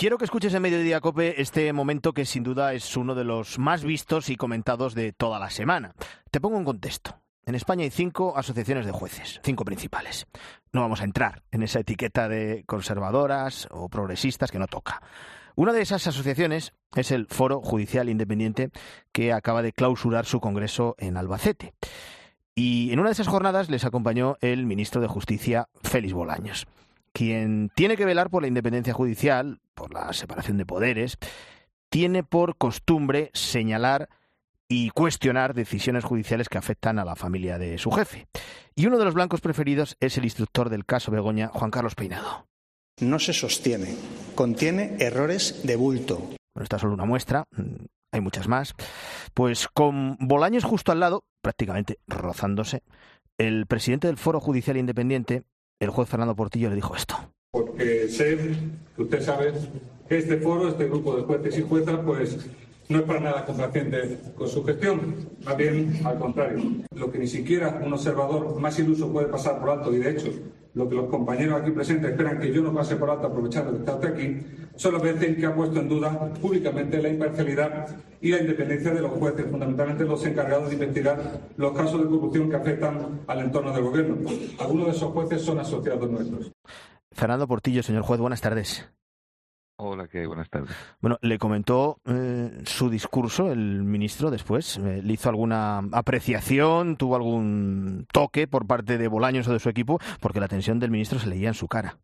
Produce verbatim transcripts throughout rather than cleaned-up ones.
Quiero que escuches en Mediodía COPE este momento que sin duda es uno de los más vistos y comentados de toda la semana. Te pongo en contexto. En España hay cinco asociaciones de jueces, cinco principales. No vamos a entrar en esa etiqueta de conservadoras o progresistas que no toca. Una de esas asociaciones es el Foro Judicial Independiente, que acaba de clausurar su congreso en Albacete. Y en una de esas jornadas les acompañó el ministro de Justicia, Félix Bolaños, quien tiene que velar por la independencia judicial, por la separación de poderes, tiene por costumbre señalar y cuestionar decisiones judiciales que afectan a la familia de su jefe. Y uno de los blancos preferidos es el instructor del caso Begoña, Juan Carlos Peinado. No se sostiene, contiene errores de bulto. Bueno, esta es solo una muestra, hay muchas más. Pues con Bolaños justo al lado, prácticamente rozándose, el presidente del Foro Judicial Independiente, el juez Fernando Portillo, le dijo esto. Porque sé que usted sabe que este foro, este grupo de jueces y juezas, pues no es para nada complaciente con su gestión, más bien al contrario. Lo que ni siquiera un observador más iluso puede pasar por alto, y de hecho, lo que los compañeros aquí presentes esperan que yo no pase por alto aprovechando que está usted aquí, son las veces en que ha puesto en duda públicamente la imparcialidad y la independencia de los jueces, fundamentalmente los encargados de investigar los casos de corrupción que afectan al entorno del gobierno. Algunos de esos jueces son asociados nuestros. Fernando Portillo, señor juez, buenas tardes. Hola, ¿qué hay? Buenas tardes. Bueno, le comentó eh, su discurso el ministro después. Eh, ¿Le hizo alguna apreciación? ¿Tuvo algún toque por parte de Bolaños o de su equipo? Porque la tensión del ministro se leía en su cara.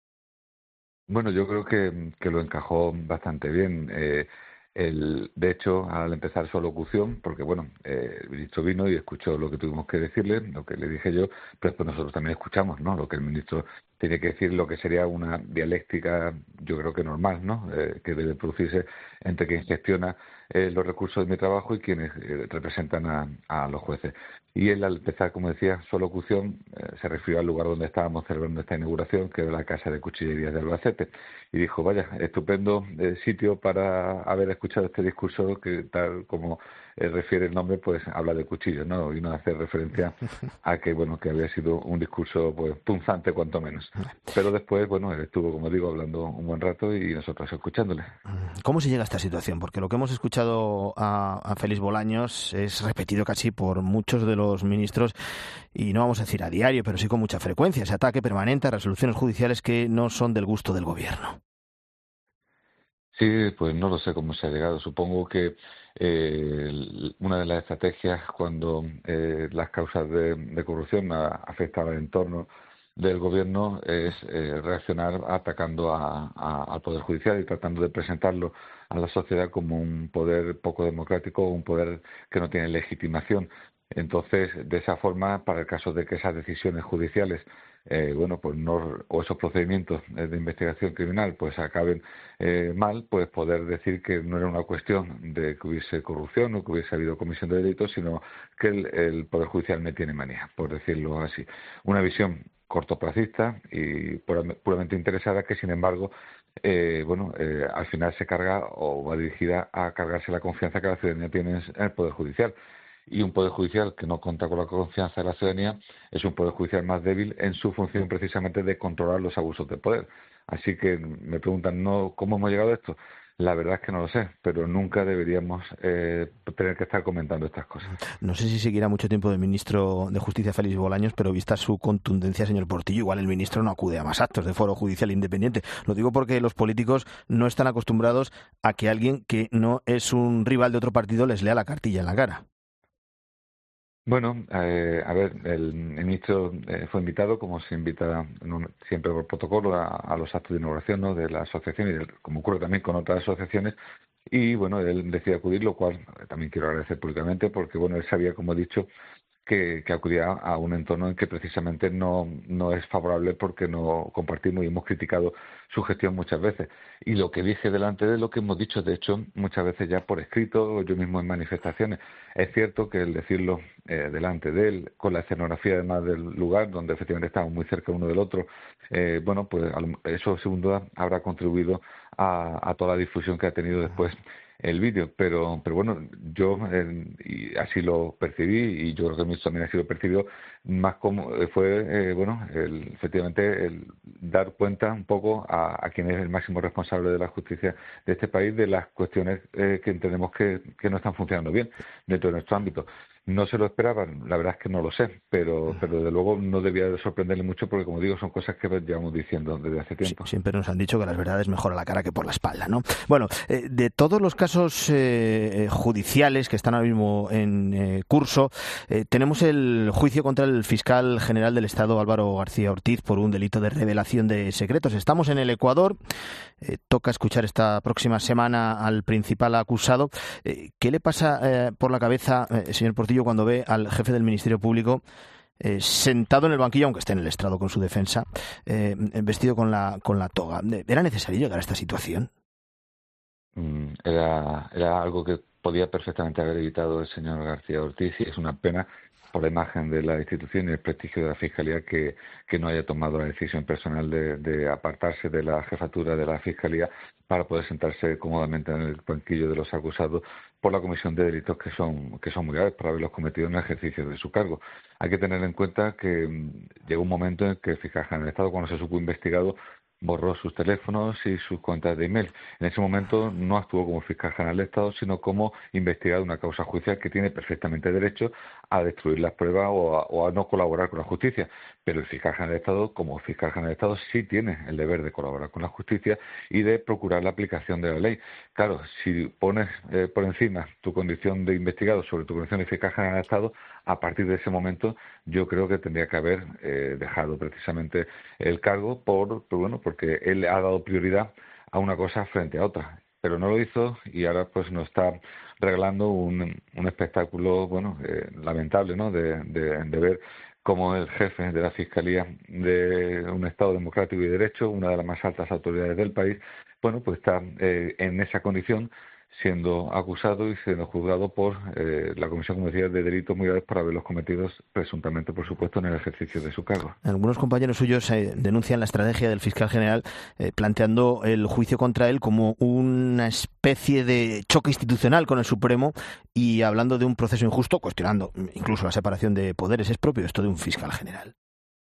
Bueno, yo creo que, que lo encajó bastante bien. Eh, el, de hecho, al empezar su alocución, porque bueno, eh, el ministro vino y escuchó lo que tuvimos que decirle, lo que le dije yo, pero después nosotros también escuchamos, ¿no? Lo que el ministro tiene que decir, lo que sería una dialéctica, yo creo que normal, ¿no? Eh, que debe producirse entre quien gestiona eh, los recursos de mi trabajo y quienes eh, representan a, a los jueces. Y él, al empezar, como decía, su locución, eh, se refirió al lugar donde estábamos celebrando esta inauguración, que era la Casa de Cuchillerías de Albacete, y dijo, vaya, estupendo eh, sitio para haber escuchado este discurso que, tal como eh, refiere el nombre, pues habla de cuchillos, ¿no? Y no hace referencia a que, bueno, que había sido un discurso, pues, punzante cuanto menos. Pero después, bueno, él estuvo, como digo, hablando un buen rato y nosotros escuchándole. ¿Cómo se llega a esta situación? Porque lo que hemos escuchado a, a Félix Bolaños es repetido casi por muchos de los ministros, y no vamos a decir a diario, pero sí con mucha frecuencia, ese ataque permanente a resoluciones judiciales que no son del gusto del gobierno. Sí, pues no lo sé cómo se ha llegado. Supongo que eh, una de las estrategias cuando eh, las causas de, de corrupción a, afectan al entorno del gobierno es eh, reaccionar atacando a, a, al Poder Judicial y tratando de presentarlo a la sociedad como un poder poco democrático o un poder que no tiene legitimación. Entonces, de esa forma, para el caso de que esas decisiones judiciales eh, bueno, pues no, o esos procedimientos de investigación criminal pues acaben eh, mal, pues poder decir que no era una cuestión de que hubiese corrupción o que hubiese habido comisión de delitos, sino que el, el Poder Judicial me tiene manía, por decirlo así. Una visión cortoplacista y puramente interesada que, sin embargo, eh, bueno, eh, al final se carga o va dirigida a cargarse la confianza que la ciudadanía tiene en el Poder Judicial. Y un Poder Judicial que no cuenta con la confianza de la ciudadanía es un Poder Judicial más débil en su función precisamente de controlar los abusos de poder. Así que me preguntan, ¿no cómo hemos llegado a esto? La verdad es que no lo sé, pero nunca deberíamos eh, tener que estar comentando estas cosas. No sé si seguirá mucho tiempo de ministro de Justicia Félix Bolaños, pero vista su contundencia, señor Portillo, igual el ministro no acude a más actos de Foro Judicial Independiente. Lo digo porque los políticos no están acostumbrados a que alguien que no es un rival de otro partido les lea la cartilla en la cara. Bueno, eh, a ver, el, el ministro eh, fue invitado, como se invita no, siempre por protocolo, a, a los actos de inauguración, ¿no?, de la asociación, y de, como ocurre también con otras asociaciones, y bueno, él decide acudir, lo cual también quiero agradecer públicamente, porque bueno, él sabía, como he dicho, que, que acudía a un entorno en que precisamente no, no es favorable porque no compartimos y hemos criticado su gestión muchas veces. Y lo que dije delante de lo que hemos dicho, de hecho, muchas veces ya por escrito, yo mismo en manifestaciones, es cierto que el decirlo eh, delante de él, con la escenografía además del lugar, donde efectivamente estamos muy cerca uno del otro, eh, bueno, pues eso sin duda habrá contribuido a, a toda la difusión que ha tenido después el vídeo, pero pero bueno, yo eh, y así lo percibí, y yo creo que el ministro también así lo percibió, más como eh, fue eh, bueno el, efectivamente el dar cuenta un poco a, a quien es el máximo responsable de la justicia de este país de las cuestiones eh, que entendemos que, que no están funcionando bien dentro de nuestro ámbito. No se lo esperaban, la verdad es que no lo sé, pero pero desde luego no debía de sorprenderle mucho, porque como digo, son cosas que llevamos diciendo desde hace tiempo. Sí, siempre nos han dicho que las verdades mejor a la cara que por la espalda, ¿no? Bueno, eh, de todos los casos eh, judiciales que están ahora mismo en eh, curso, eh, tenemos el juicio contra el fiscal general del Estado, Álvaro García Ortiz, por un delito de revelación de secretos. Estamos en el Ecuador, eh, toca escuchar esta próxima semana al principal acusado. Eh, ¿Qué le pasa eh, por la cabeza, eh, señor Portillo, cuando ve al jefe del Ministerio Público Eh, sentado en el banquillo, aunque esté en el estrado con su defensa, eh, vestido con la con la toga? ¿Era necesario llegar a esta situación? Mm, Era, era algo que podía perfectamente haber evitado el señor García Ortiz, y es una pena por la imagen de la institución y el prestigio de la Fiscalía que, que no haya tomado la decisión personal de, de apartarse de la jefatura de la Fiscalía para poder sentarse cómodamente en el banquillo de los acusados por la comisión de delitos que son, que son muy graves, por haberlos cometido en el ejercicio de su cargo. Hay que tener en cuenta que mm, llegó un momento en que el fiscal general del Estado, cuando se supo investigado, borró sus teléfonos y sus cuentas de email. En ese momento no actuó como fiscal general del Estado, sino como investigado de una causa judicial que tiene perfectamente derecho a destruir las pruebas o a, o a no colaborar con la justicia. Pero el fiscal general del Estado, como fiscal general del Estado, sí tiene el deber de colaborar con la justicia y de procurar la aplicación de la ley. Claro, si pones eh, por encima tu condición de investigado sobre tu condición de fiscal general del Estado, a partir de ese momento yo creo que tendría que haber eh, dejado precisamente el cargo por, por bueno porque él ha dado prioridad a una cosa frente a otra, pero no lo hizo, y ahora pues nos está regalando un, un espectáculo bueno eh, lamentable, ¿no? de, de, de ver cómo el jefe de la Fiscalía de un Estado democrático y de derecho, una de las más altas autoridades del país, bueno pues está eh, en esa condición, siendo acusado y siendo juzgado por eh, la Comisión, como decía, de delitos muy graves por haberlos cometido presuntamente, por supuesto, en el ejercicio de su cargo. Algunos compañeros suyos eh, denuncian la estrategia del fiscal general eh, planteando el juicio contra él como una especie de choque institucional con el Supremo y hablando de un proceso injusto, cuestionando incluso la separación de poderes. ¿Es propio esto de un fiscal general?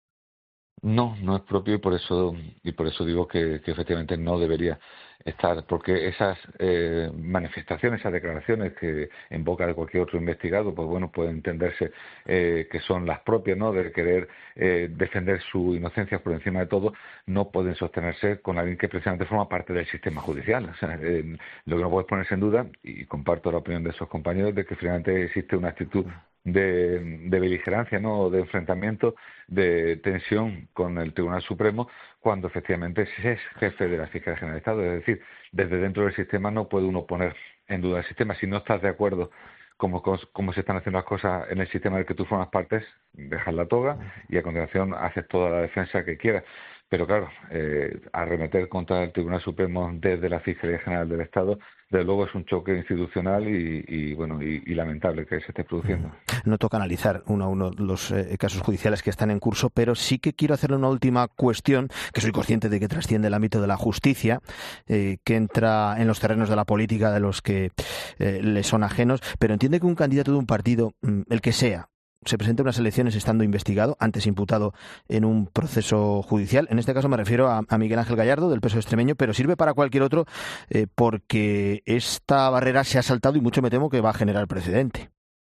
No, no es propio, y por eso y por eso digo que, que efectivamente no debería estar, porque esas eh, manifestaciones, esas declaraciones que en boca de cualquier otro investigado, pues bueno, puede entenderse eh, que son las propias, ¿no? De querer eh, defender su inocencia por encima de todo, no pueden sostenerse con alguien que precisamente forma parte del sistema judicial. O sea, eh, lo que no puede ponerse en duda, y comparto la opinión de esos compañeros, de que finalmente existe una actitud de, de beligerancia, ¿no? De enfrentamiento, de tensión con el Tribunal Supremo, cuando efectivamente es jefe de la Fiscalía General del Estado. Es decir, desde dentro del sistema no puede uno poner en duda el sistema. Si no estás de acuerdo como cómo se están haciendo las cosas en el sistema del que tú formas parte, dejas la toga y a continuación haces toda la defensa que quieras. Pero claro, eh, arremeter contra el Tribunal Supremo desde la Fiscalía General del Estado, desde luego es un choque institucional y, y bueno y, y lamentable que se esté produciendo. No toca analizar uno a uno los eh, casos judiciales que están en curso, pero sí que quiero hacerle una última cuestión, que soy consciente de que trasciende el ámbito de la justicia, eh, que entra en los terrenos de la política de los que eh, le son ajenos, pero entiende que un candidato de un partido, el que sea, se presenta a unas elecciones estando investigado, antes imputado en un proceso judicial. En este caso me refiero a, a Miguel Ángel Gallardo, del P S O E extremeño, pero sirve para cualquier otro eh, porque esta barrera se ha saltado y mucho me temo que va a generar precedente.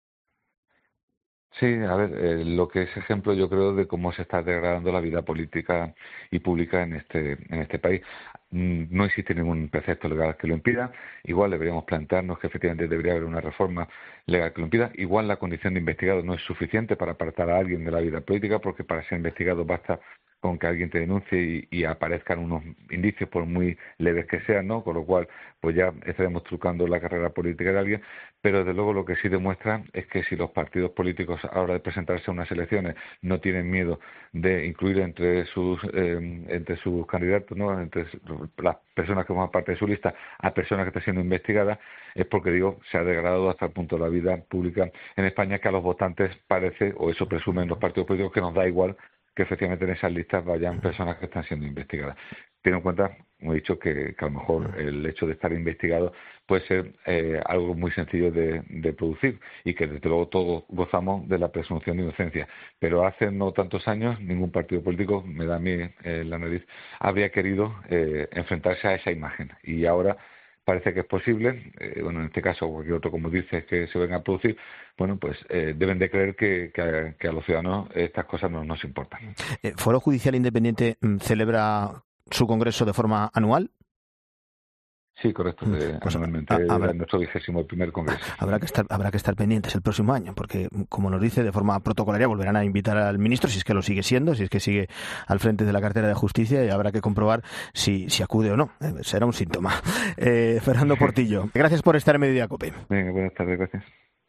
Sí, a ver, eh, lo que es ejemplo yo creo de cómo se está degradando la vida política y pública en este en este país. Mm, No existe ningún precepto legal que lo impida. Igual deberíamos plantearnos que efectivamente debería haber una reforma legal que lo impida. Igual la condición de investigado no es suficiente para apartar a alguien de la vida política, porque para ser investigado basta con que alguien te denuncie y, y aparezcan unos indicios, por muy leves que sean, ¿no? Con lo cual, pues ya estaremos trucando la carrera política de alguien. Pero desde luego lo que sí demuestra es que si los partidos políticos a la hora de presentarse a unas elecciones no tienen miedo de incluir entre sus eh, entre sus candidatos, ¿no? Entre las personas que forman parte de su lista a personas que están siendo investigadas, es porque, digo, se ha degradado hasta el punto de la vida pública en España, que a los votantes parece, o eso presumen los partidos políticos, que nos da igual que efectivamente en esas listas vayan personas que están siendo investigadas. ten en cuenta, como he dicho, que, que a lo mejor el hecho de estar investigado puede ser eh, algo muy sencillo de, de producir y que desde luego todos gozamos de la presunción de inocencia. Pero hace no tantos años ningún partido político, me da a mí eh, la nariz, habría querido eh, enfrentarse a esa imagen. Y ahora parece que es posible, eh, bueno, en este caso, cualquier otro, como dices, que se venga a producir, bueno, pues eh, deben de creer que, que, a, que a los ciudadanos estas cosas no nos importan. ¿El Foro Judicial Independiente celebra su congreso de forma anual? Sí, correcto. Eh, pues anualmente habrá, nuestro vigésimo primer congreso. Habrá que estar, habrá que estar pendientes el próximo año, porque como nos dice, de forma protocolaria volverán a invitar al ministro, si es que lo sigue siendo, si es que sigue al frente de la cartera de Justicia, y habrá que comprobar si, si acude o no. Eh, será un síntoma. Eh, Fernando Portillo, gracias por estar en Mediodía Cope. Venga, buenas tardes, gracias.